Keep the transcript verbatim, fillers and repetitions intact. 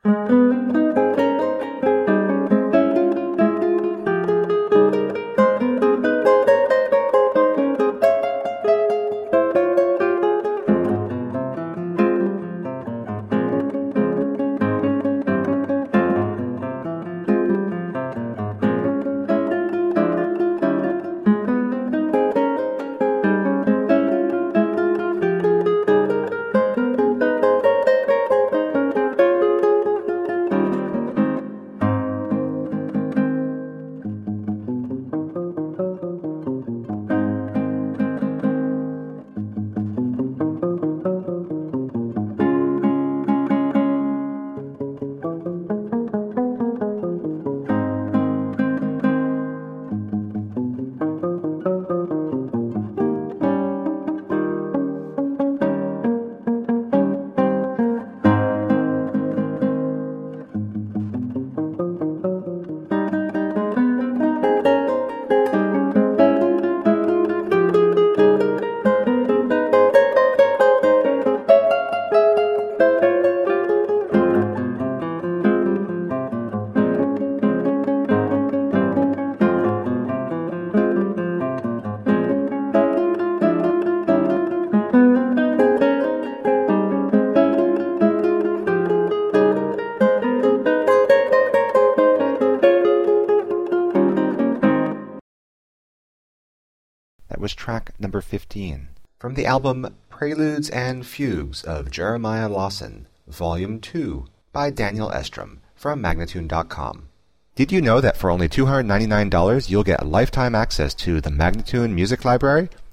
That was track number fifteen from the album Preludes and Fugues of Jeremiah Lawson, Volume two by Daniel Estrom from Magnatune dot com. Did you know that for only two hundred ninety-nine dollars you'll get lifetime access to the Magnatune Music Library,